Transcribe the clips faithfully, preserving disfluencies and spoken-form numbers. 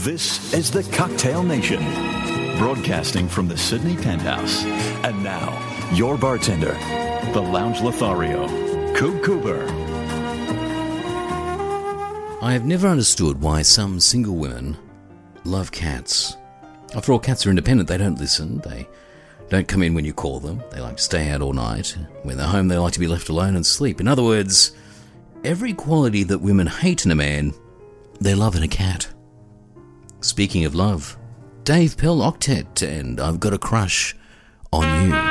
This is the Cocktail Nation, broadcasting from the Sydney Penthouse. And now, your bartender, the Lounge Lothario, Coop Cooper. I have never understood why some single women love cats. After all, cats are independent. They don't listen. They don't come in when you call them. They like to stay out all night. When they're home, they like to be left alone and sleep. In other words, every quality that women hate in a man, they love in a cat. Speaking of love, Dave Pell Octet, and I've Got a Crush on You.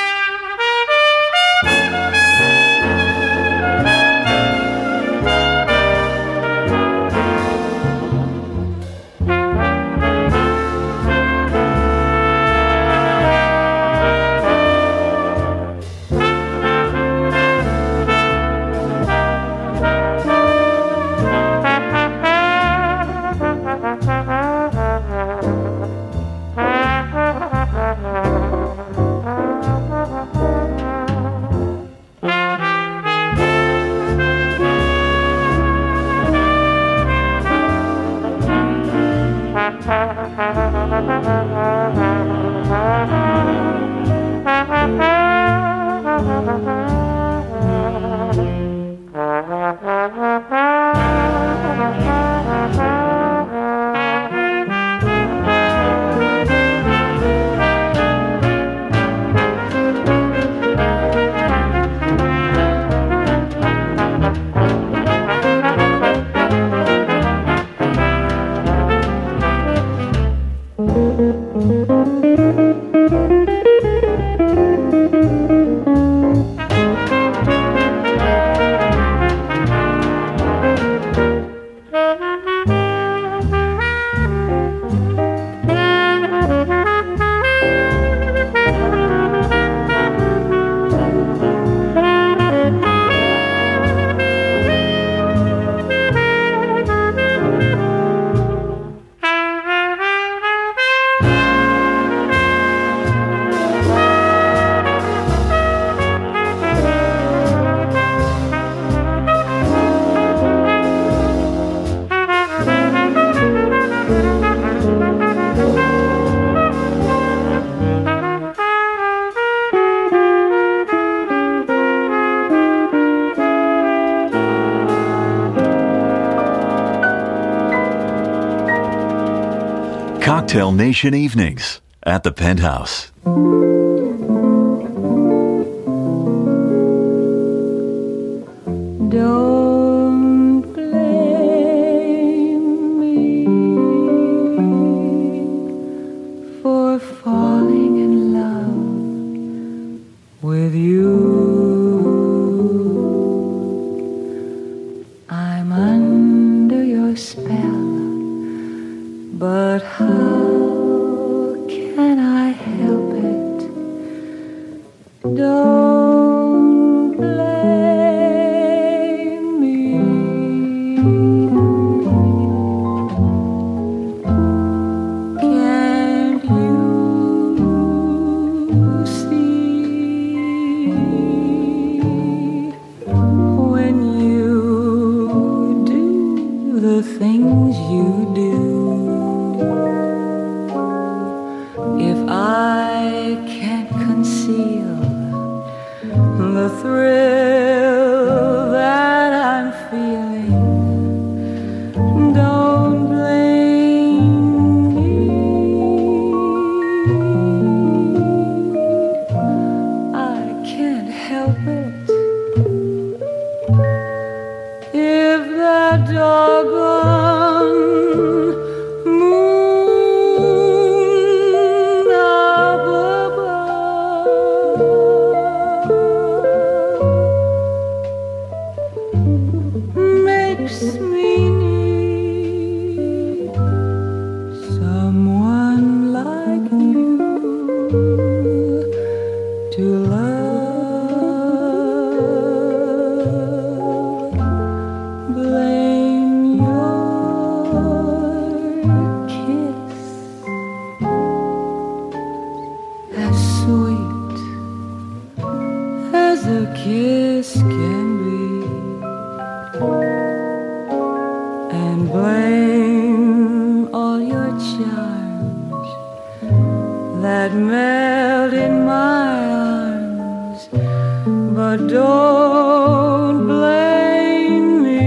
Cocktail Nation evenings at the Penthouse. Don't blame me for falling in love with you. I'm under your spell, but how can I help it? Don't blame me. Can't you see when you do the things you do? that melt in my arms, but don't blame me.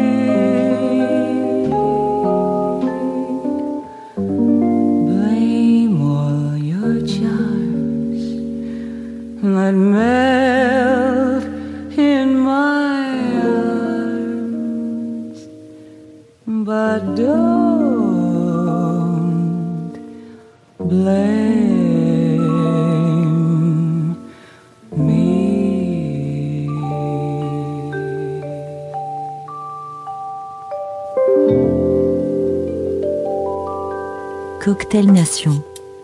Blame all your charms that melt in my arms, but don't blame me. Cocktail Nation.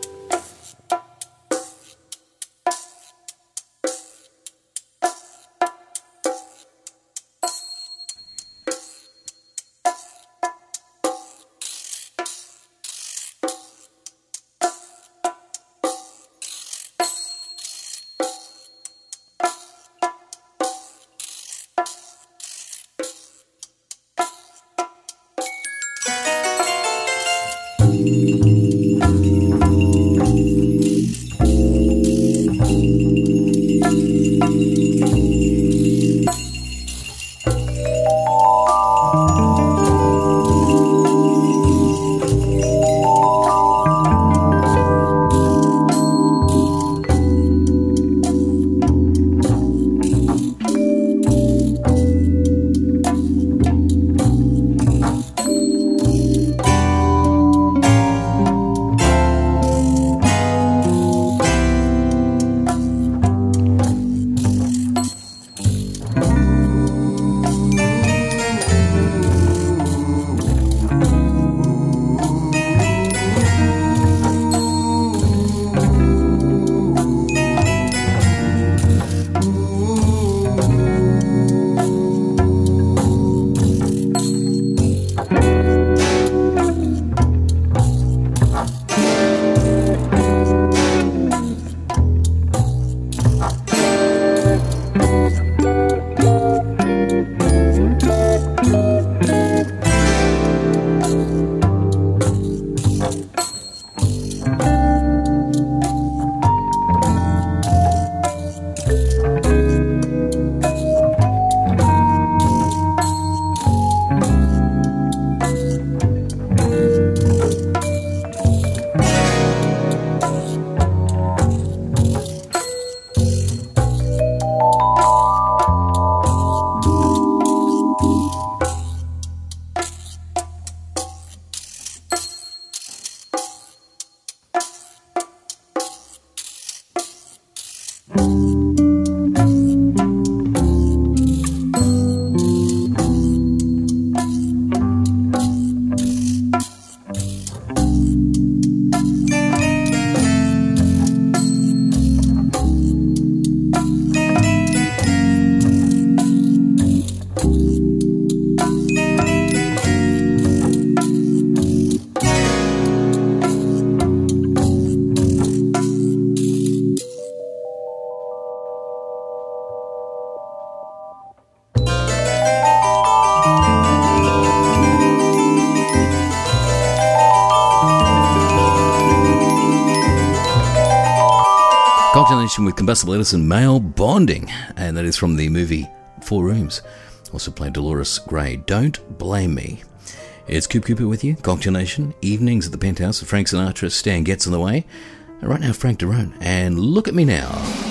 With Combustible Edison, Male Bonding, and that is from the movie Four Rooms. Also played Dolores Gray. Don't Blame Me. It's Coop Cooper with you, Cocktail Nation, evenings at the Penthouse with Frank Sinatra, Stan Getz on the way. And right now, Frank Derone, and Look at Me Now.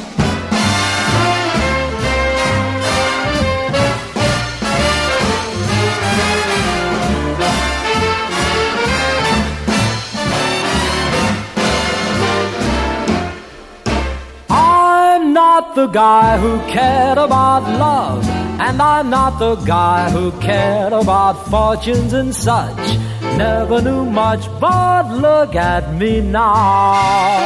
The guy who cared about love, and I'm not the guy who cared about fortunes and such. Never knew much, but look at me now.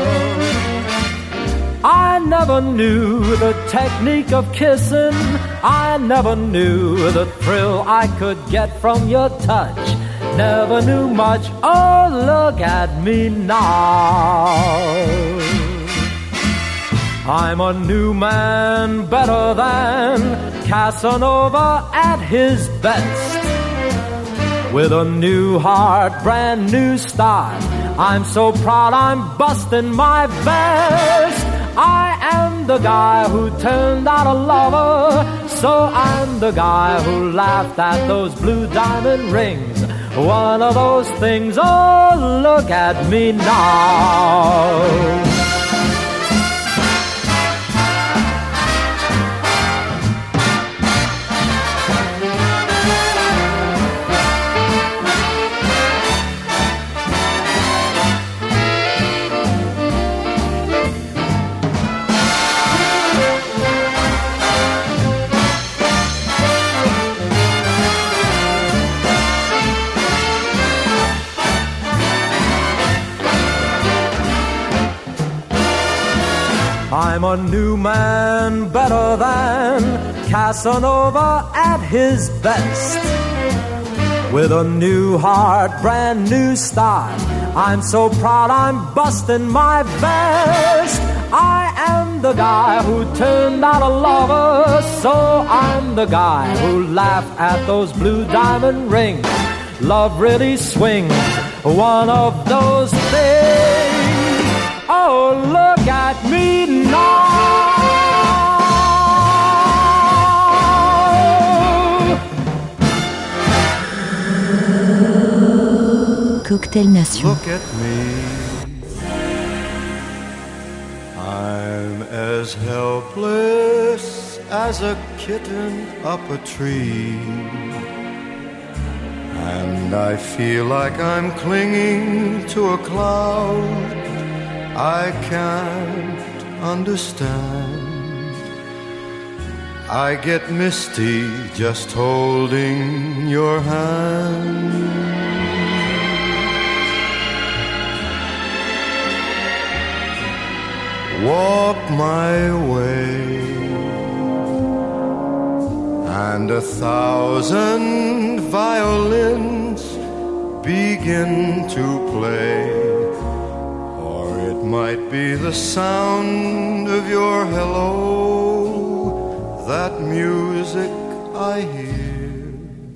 I never knew the technique of kissing. I never knew the thrill I could get from your touch. Never knew much, oh look at me now. I'm a new man, better than Casanova at his best. with a new heart, brand new start. I'm so proud I'm busting my vest. I am the guy who turned out a lover, so I'm the guy who laughed at those blue diamond rings. One of those things, oh, look at me now. I'm a new man, better than Casanova at his best. With a new heart, brand new start. I'm so proud I'm busting my vest. I am the guy who turned out a lover, so I'm the guy who laughed at those blue diamond rings. Love really swings, one of those things. Oh, look at me now. Cocktail Nation. Look at me. I'm as helpless as a kitten up a tree. And I feel like I'm clinging to a cloud I can't understand. I get misty just holding your hand. Walk my way, and a thousand violins begin to play. Might be the sound of your hello, that music I hear.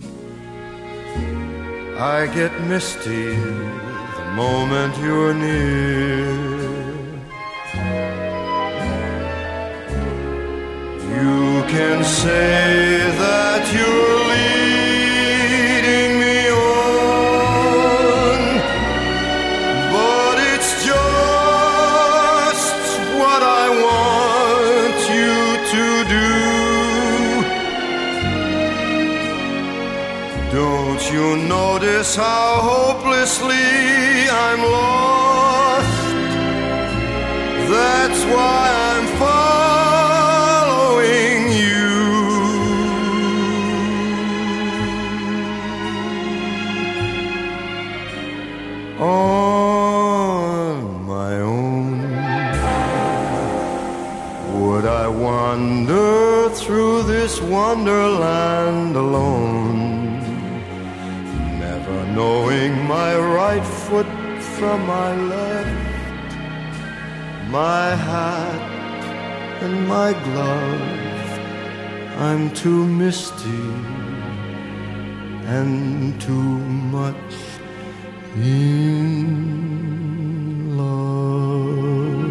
I get misty the moment you're near. You can say that you're leading me on, but it's just what I want you to do. Don't you notice how hopelessly I'm lost? That's why I'm following you. On my own, would I wander through this wonderland alone, never knowing my right foot from my left, my hat and my glove? I'm too misty and too much in love.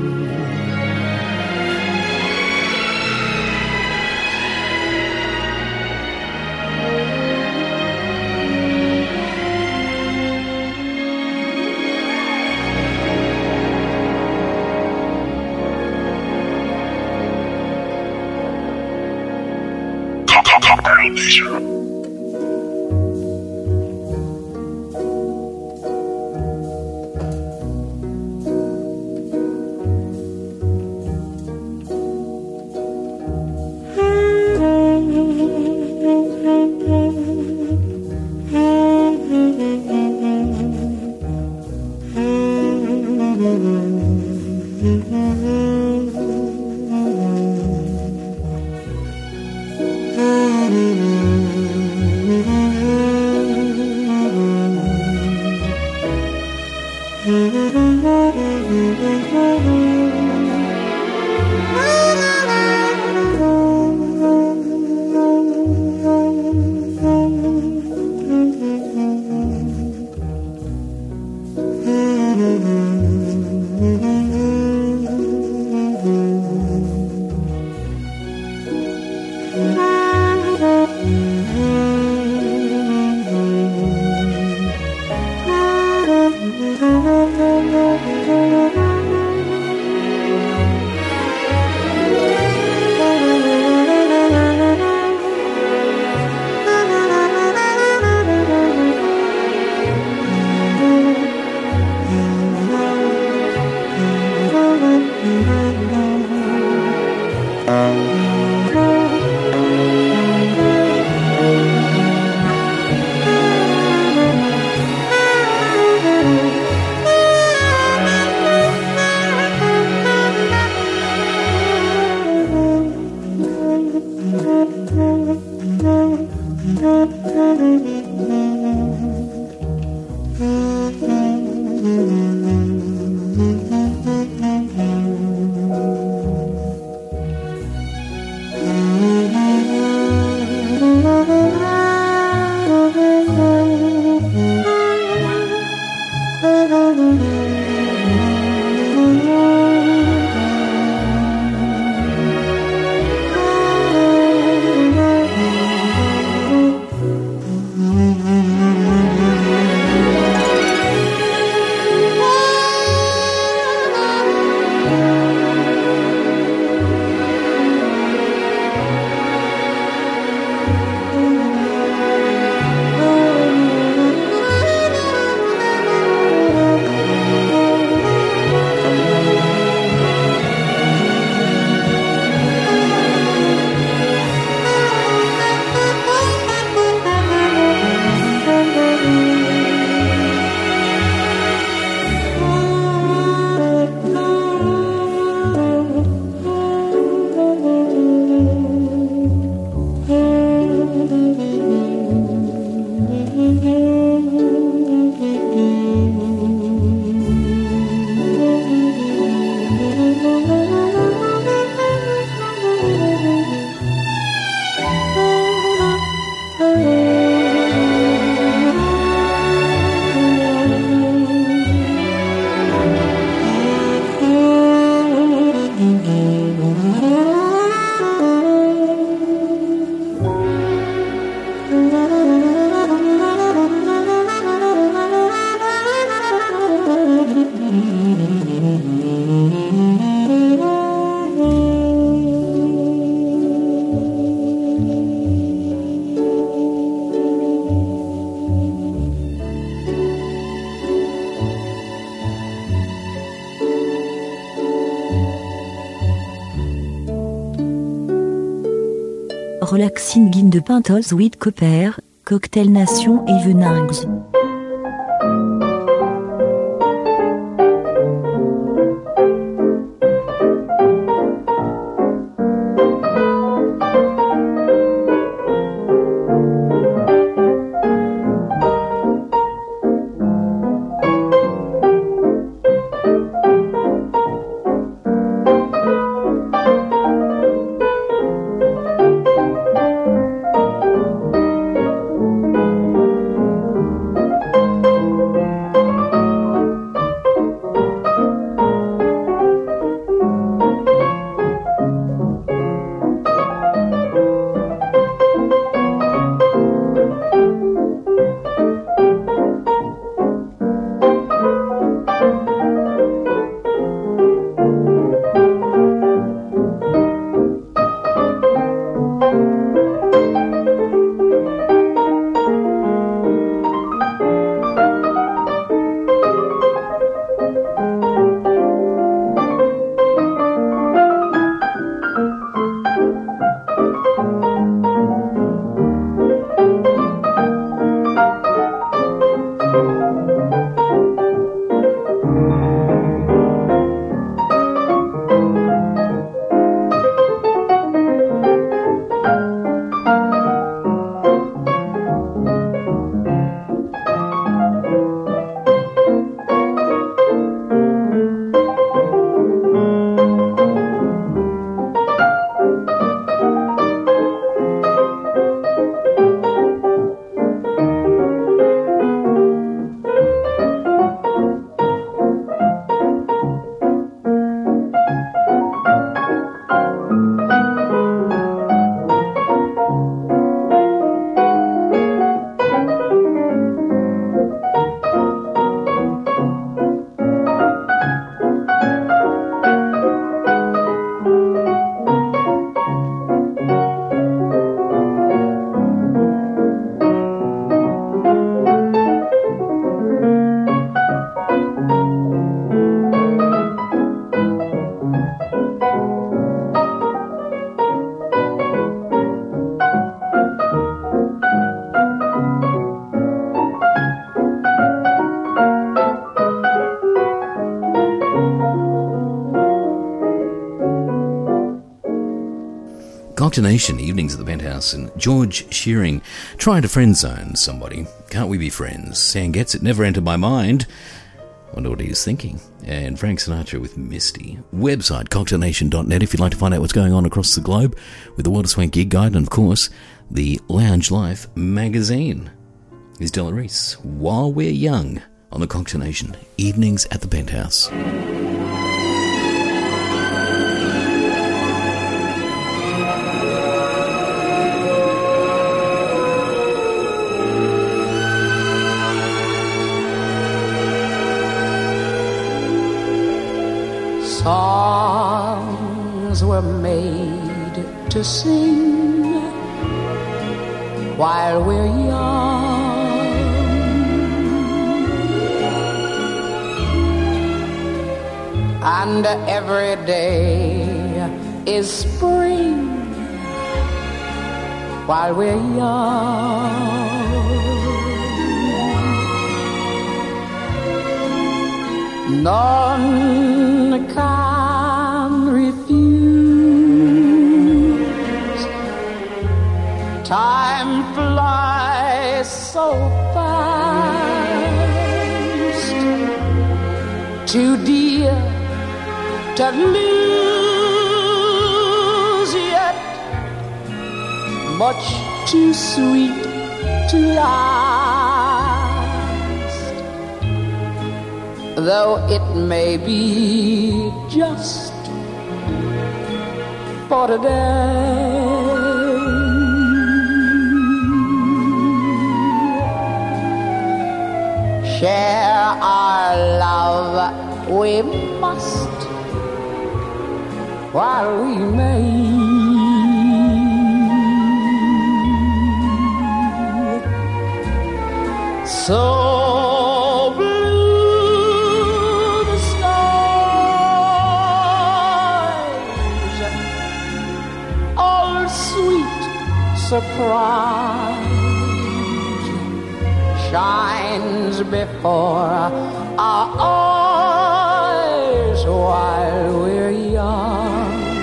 Cocktail Nation. Relaxing in de Pintols with Copper, Cocktail Nation Evenings. Nation evenings at the Penthouse, and George Shearing trying to friend zone somebody. Can't we be friends? Sam gets it, never entered my mind. Wonder what he is thinking. And Frank Sinatra with Misty. Website cocktail nation dot net if you'd like to find out what's going on across the globe with the World of Swank Gig Guide, and of course the Lounge Life magazine. Here's Della Reese, While We're Young on the Cocktail Nation, Evenings at the Penthouse. Songs were made to sing while we're young, and every day is spring while we're young. None can refuse. Time flies so fast, too dear to lose, yet much too sweet to last. Though it may be just for today, share our love we must while we may. So blue the skies, all sweet surprise shines before our eyes while we're young.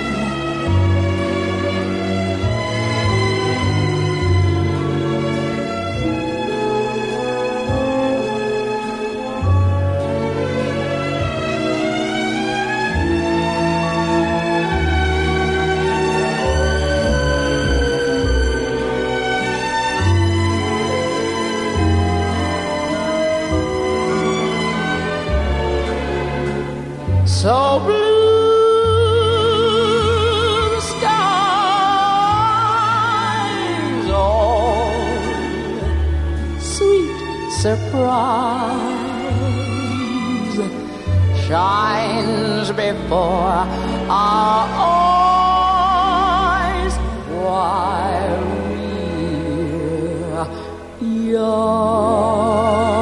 So blue the skies, all sweet surprise shines before our eyes while we're young.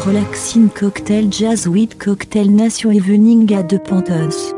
Relaxing Cocktail Jazz with Cocktail Nation Evening at the Panthers.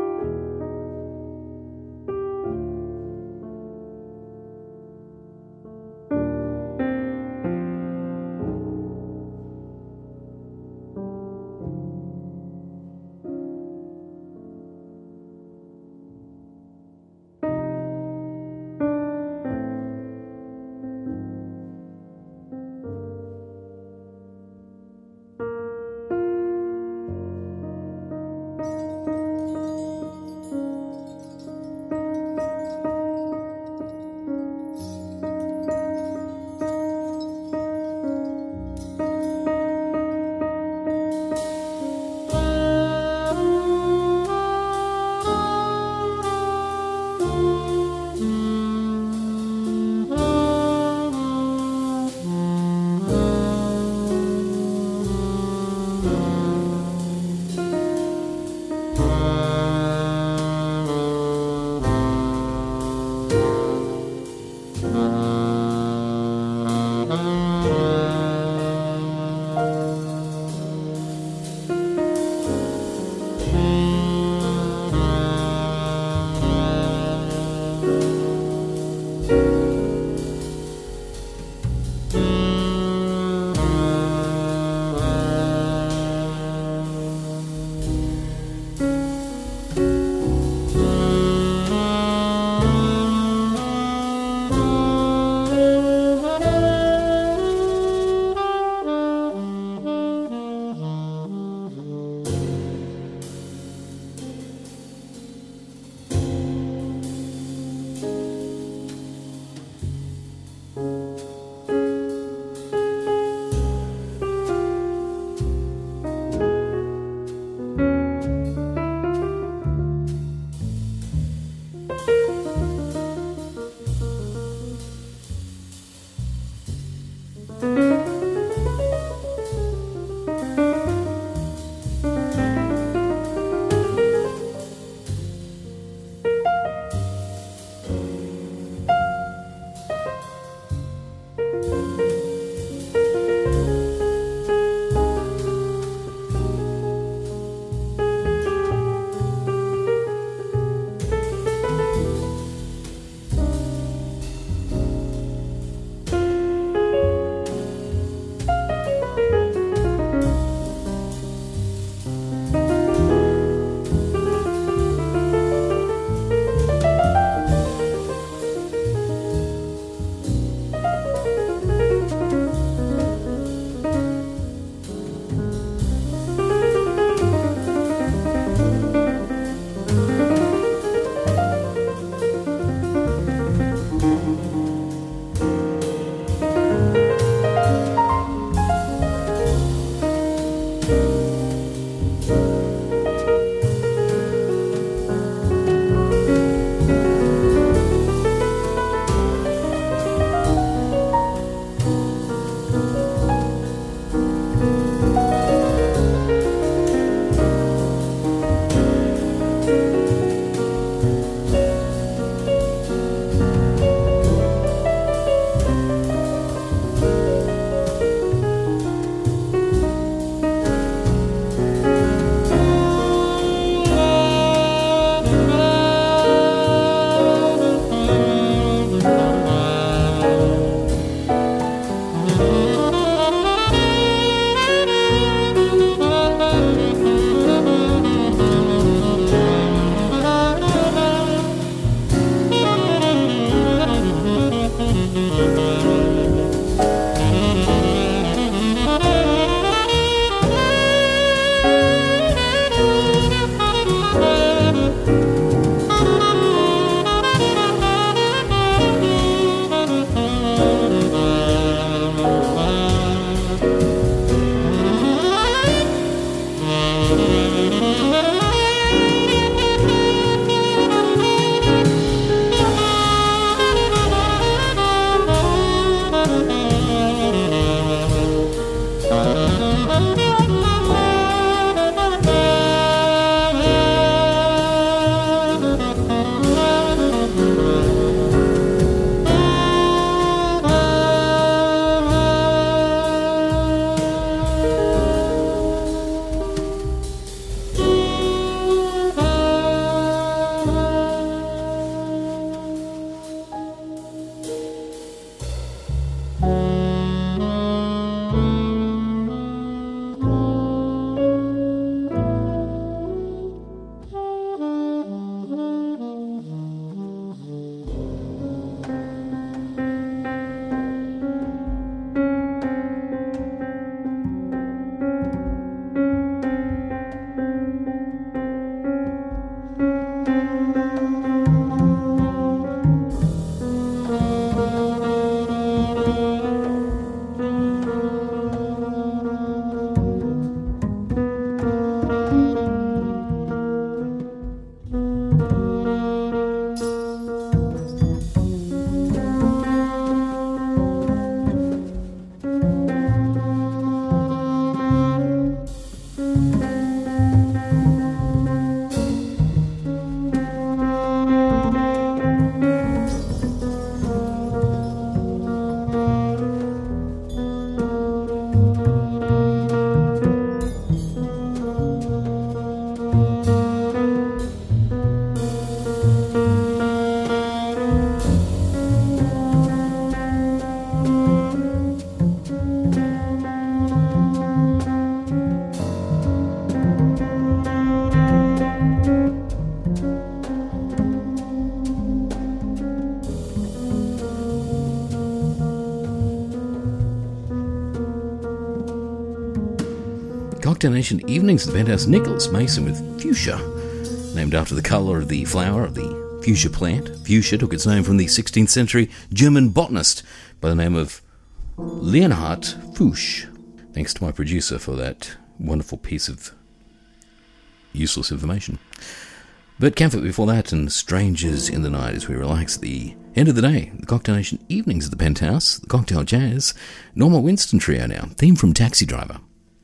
Cocktail Nation Evenings at the Penthouse, Nicholas Mason with Fuchsia, named after the colour of the flower of the fuchsia plant. Fuchsia took its name from the sixteenth century German botanist by the name of Leonhard Fuchs. Thanks to my producer for that wonderful piece of useless information. Bert Kaempfert before that, and Strangers in the Night as we relax at the end of the day. The Cocktail Nation Evenings at the Penthouse, the Cocktail Jazz, Norma Winston Trio now, theme from Taxi Driver.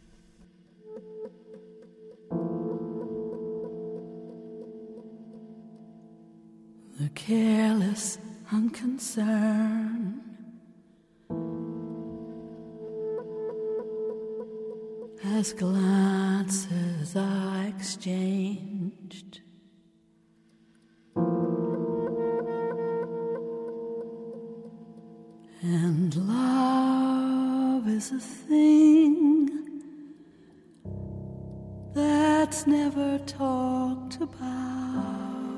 The careless unconcern as glances are exchanged, and love is a thing that's never talked about.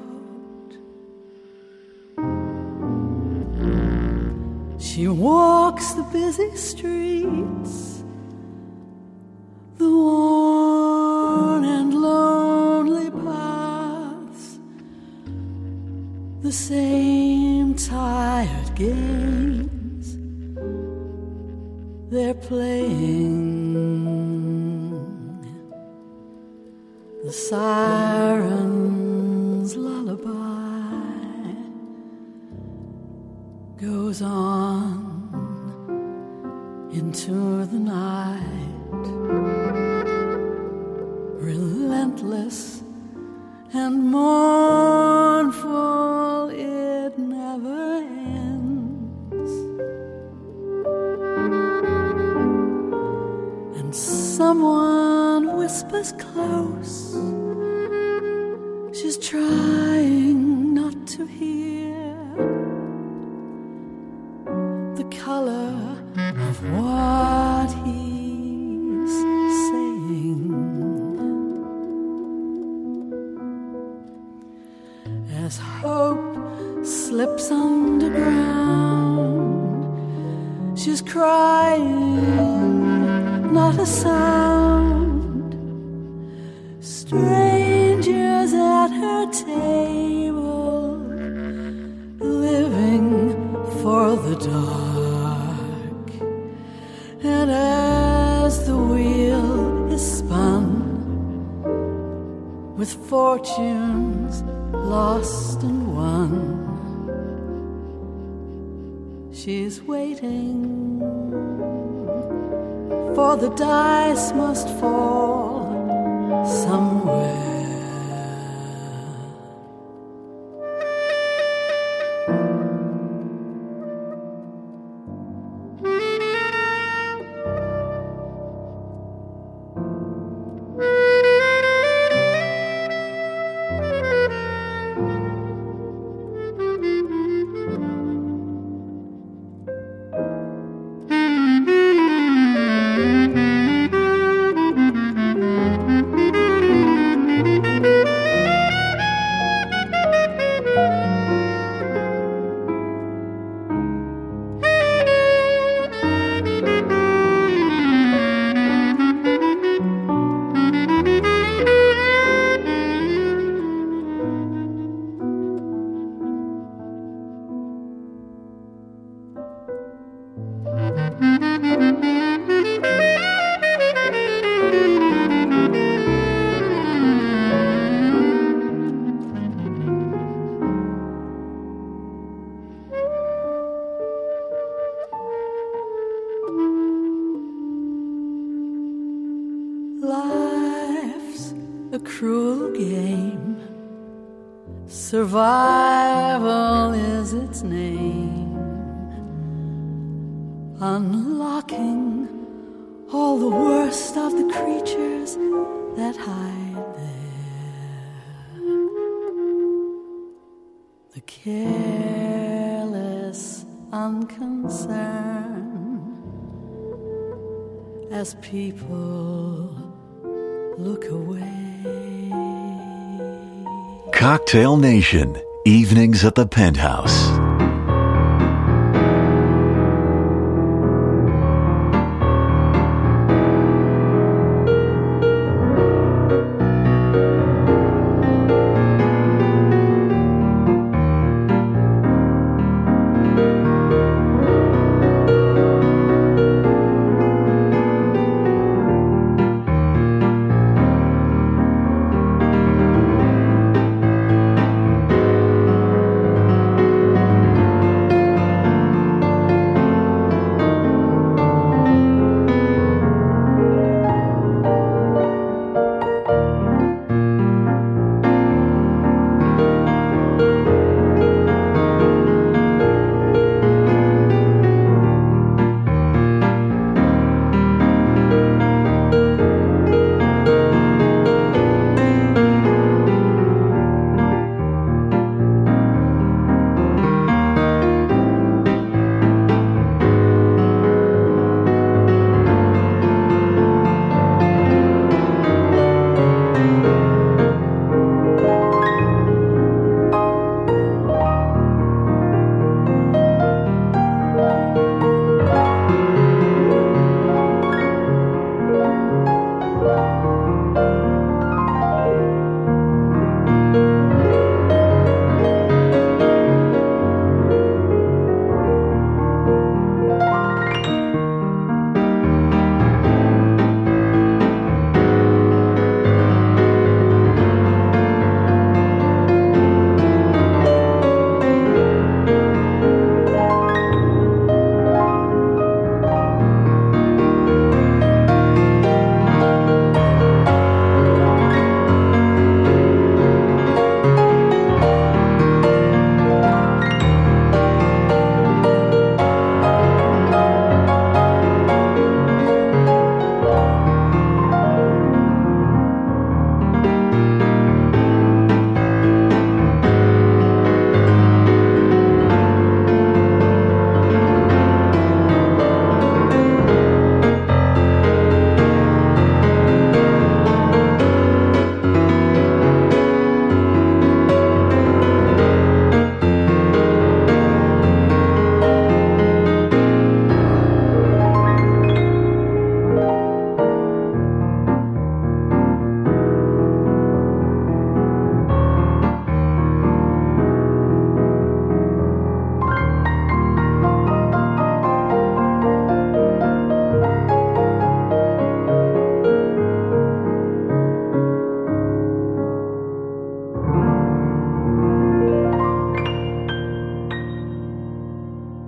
She walks the busy streets, the worn and lonely paths, the same tired games they're playing. The siren's lullaby goes on into the night, relentless and mournful, it never ends. And someone whispers close, she's trying not to hear the color of what he's saying. As hope slips underground, she's crying, not a sound. Strangers at her table, living for the dark. And as the wheel is spun, with fortunes lost and won, she's waiting, for the dice must fall somewhere. Survival is its name, unlocking all the worst of the creatures that hide there. The careless unconcern as people look away. Cocktail Nation, evenings at the Penthouse.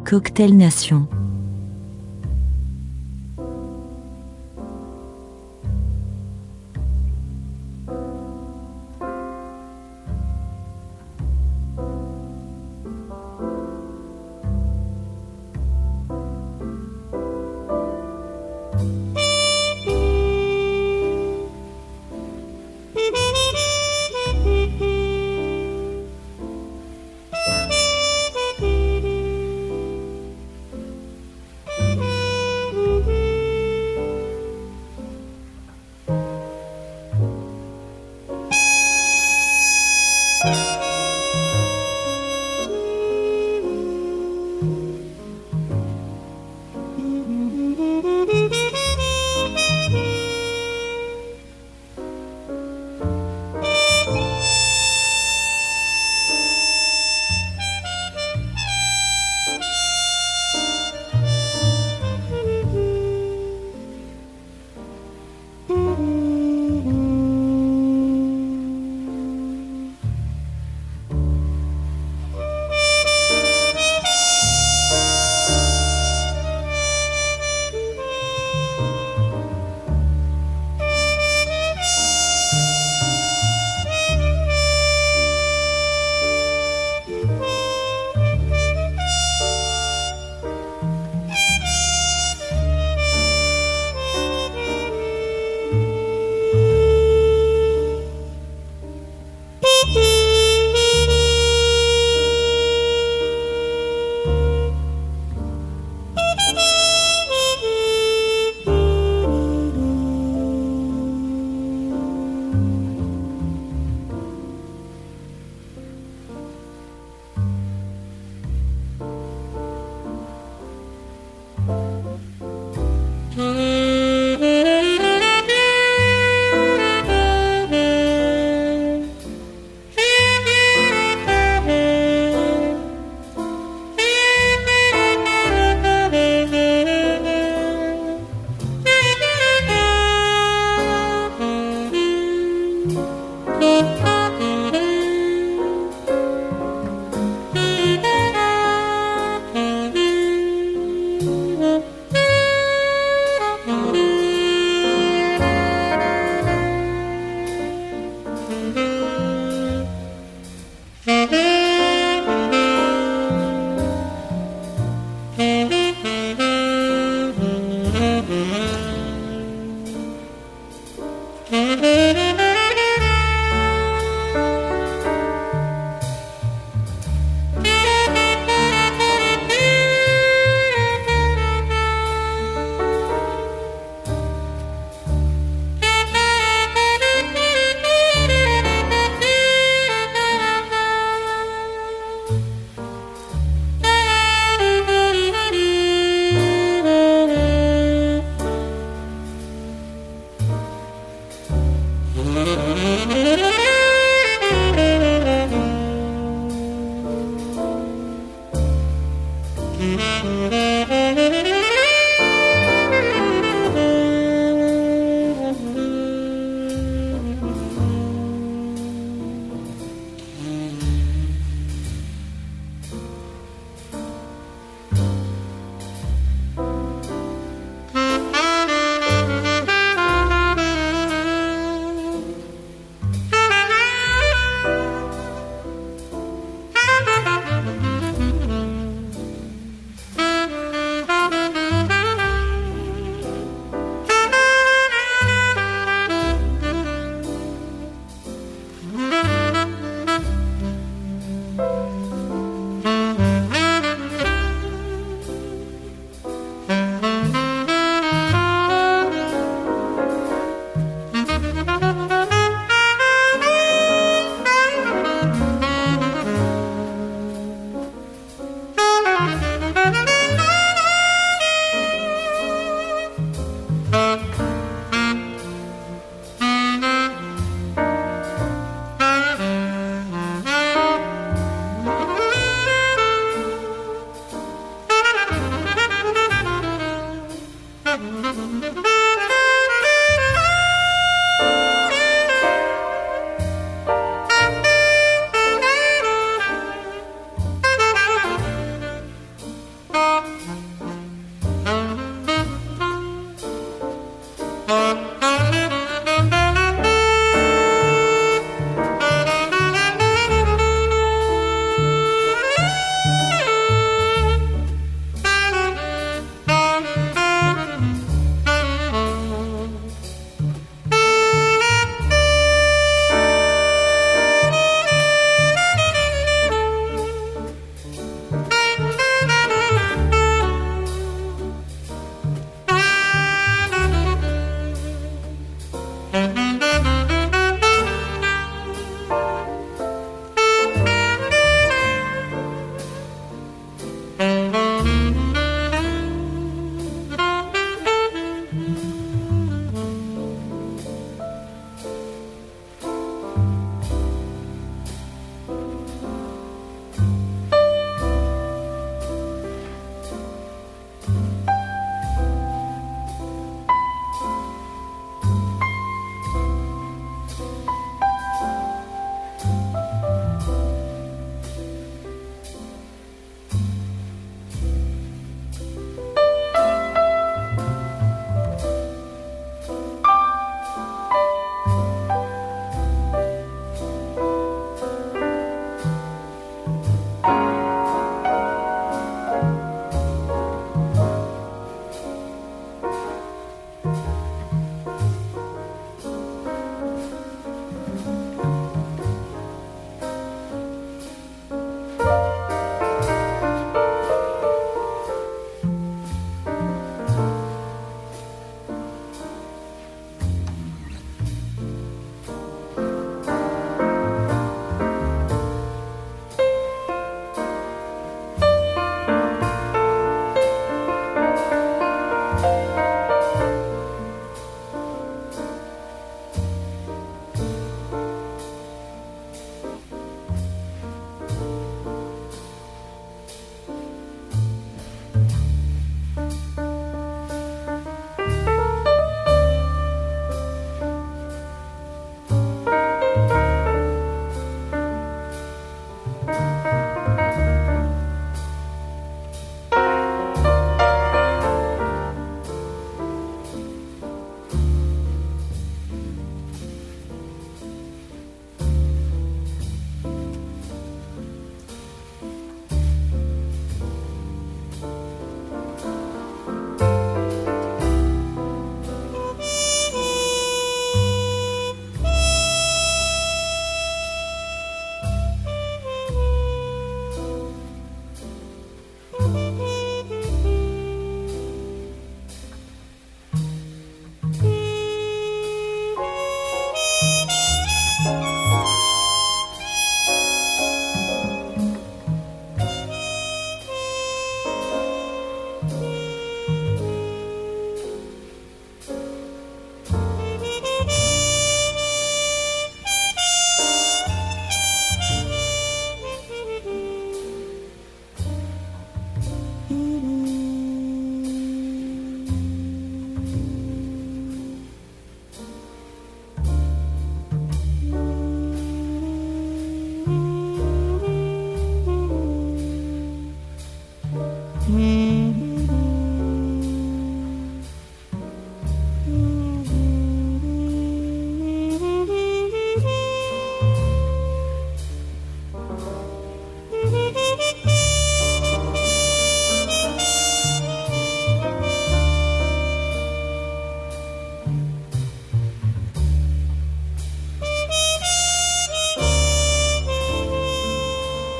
Cocktail Nation.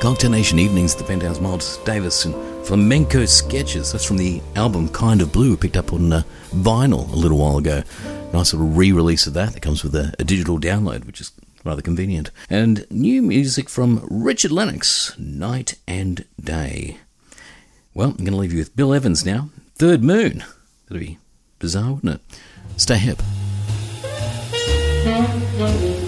Cocktail Nation Evenings, the Penthouse, Miles Davis and Flamenco Sketches. That's from the album Kind of Blue, picked up on uh, vinyl a little while ago. Nice little re-release of that. That comes with a, a digital download, which is rather convenient. And new music from Richard Lennox, Night and Day. Well, I'm going to leave you with Bill Evans now. Third Moon. That'd be bizarre, wouldn't it? Stay hip.